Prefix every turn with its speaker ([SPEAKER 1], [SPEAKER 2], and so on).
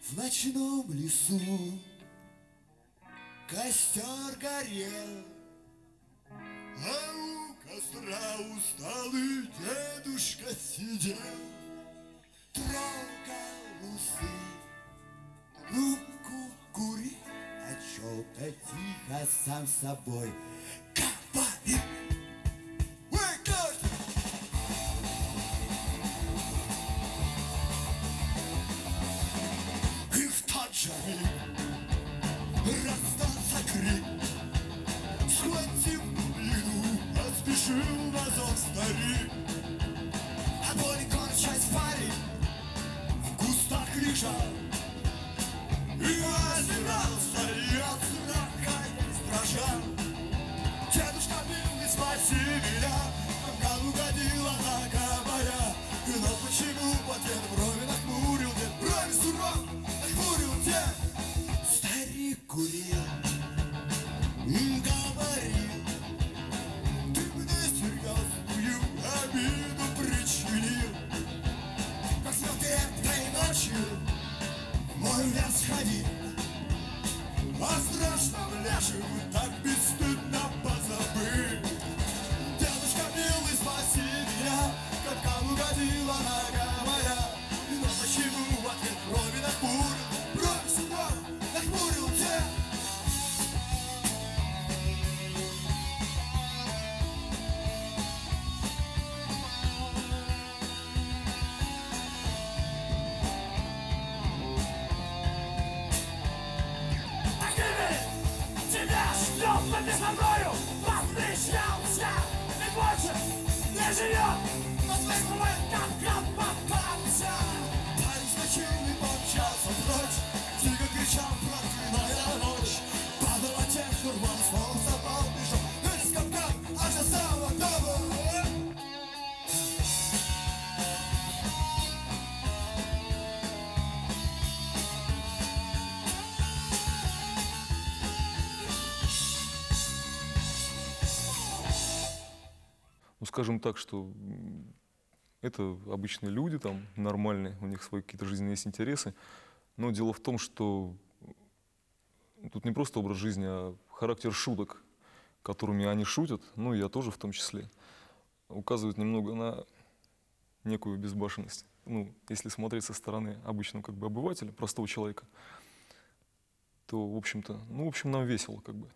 [SPEAKER 1] В ночном лесу костер горел, а у костра усталый дедушка сидел, трогал усы, трубку курил, о чем-то тихо сам собой говорил. И в тот же миг раздался крик, схватив еду, поспешил на зов старик. Огонь кончать парень в кустах лежал и озирался, и от страха дрожал. Дедушка милый, спаси меня, пока угодила нога моя. Но почему в ответ брови нахмурил дед, брови суров нахмурил дед? Старик курил и говорил: ты мне серьезную обиду причинил. Как смог ты этой ночью в мой лес ходить, о страшном лешем так бесстыдно позабыть. Дедушка милый, спаси меня, как угодила нога моя. Но почему в ответ брови нахмурил, брови сюда нахмурил дед?
[SPEAKER 2] Тебя ждет вместе со мною, посвящался и больше не живет, но слышит, как попался.
[SPEAKER 1] Парень вскочил и помчался прочь, дико кричал, проклиная ночь. Падал отец, урвал ствол, запал, бежал через капкан аж до самого дома.
[SPEAKER 3] Ну, скажем так, что это обычные люди, там, нормальные, у них свои какие-то жизненные есть интересы. Но дело в том, что тут не просто образ жизни, а характер шуток, которыми они шутят, ну и я тоже в том числе, указывает немного на некую безбашенность. Ну, если смотреть со стороны обычного как бы обывателя, простого человека, то, в общем-то, ну, в общем, нам весело как бы.